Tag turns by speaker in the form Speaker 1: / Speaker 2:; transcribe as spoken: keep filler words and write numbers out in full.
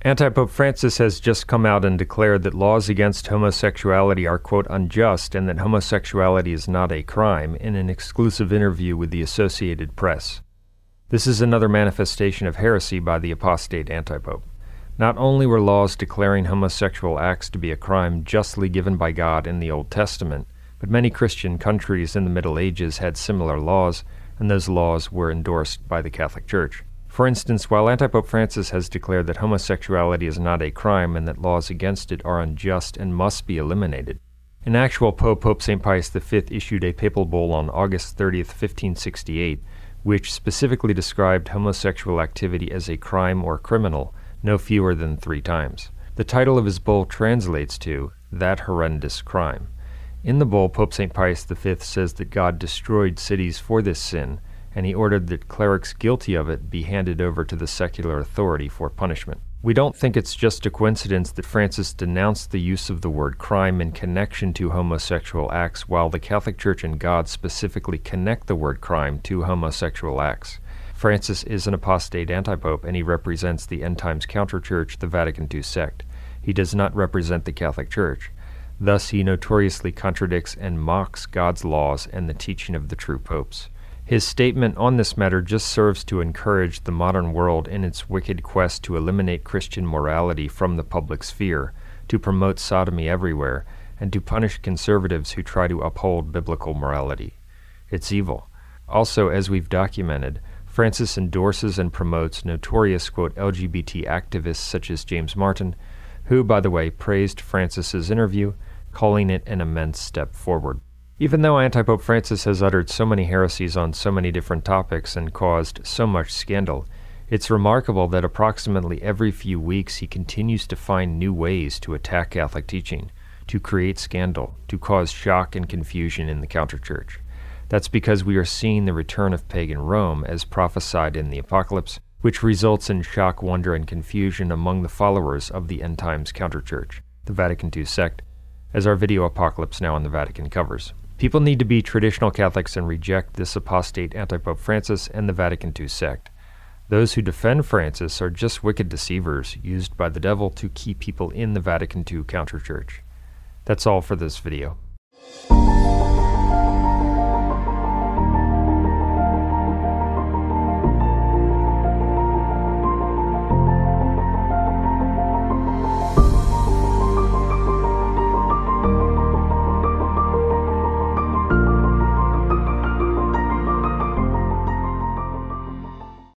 Speaker 1: Anti-Pope Francis has just come out and declared that laws against homosexuality are, quote, unjust, and that homosexuality is not a crime in an exclusive interview with the Associated Press. This is another manifestation of heresy by the apostate anti-pope. Not only were laws declaring homosexual acts to be a crime justly given by God in the Old Testament, but many Christian countries in the Middle Ages had similar laws, and those laws were endorsed by the Catholic Church. For instance, while Anti-Pope Francis has declared that homosexuality is not a crime and that laws against it are unjust and must be eliminated, an actual Pope, Pope Saint Pius the Fifth, issued a papal bull on August thirtieth, fifteen sixty-eight, which specifically described homosexual activity as a crime or criminal no fewer than three times. The title of his bull translates to, "That Horrendous Crime." In the bull, Pope Saint Pius the Fifth says that God destroyed cities for this sin, and he ordered that clerics guilty of it be handed over to the secular authority for punishment. We don't think it's just a coincidence that Francis denounced the use of the word crime in connection to homosexual acts, while the Catholic Church and God specifically connect the word crime to homosexual acts. Francis is an apostate anti-pope, and he represents the end times counter-church, the Vatican Two sect. He does not represent the Catholic Church. Thus, he notoriously contradicts and mocks God's laws and the teaching of the true popes. His statement on this matter just serves to encourage the modern world in its wicked quest to eliminate Christian morality from the public sphere, to promote sodomy everywhere, and to punish conservatives who try to uphold biblical morality. It's evil. Also, as we've documented, Francis endorses and promotes notorious, quote, L G B T activists such as James Martin, who, by the way, praised Francis's interview, calling it an immense step forward. Even though Anti-Pope Francis has uttered so many heresies on so many different topics and caused so much scandal, it's remarkable that approximately every few weeks he continues to find new ways to attack Catholic teaching, to create scandal, to cause shock and confusion in the counterchurch. That's because we are seeing the return of pagan Rome as prophesied in the Apocalypse, which results in shock, wonder, and confusion among the followers of the end times counterchurch, the Vatican Two sect, as our video Apocalypse Now in the Vatican covers. People need to be traditional Catholics and reject this apostate anti-Pope Francis and the Vatican Two sect. Those who defend Francis are just wicked deceivers used by the devil to keep people in the Vatican Two counterchurch. That's all for this video.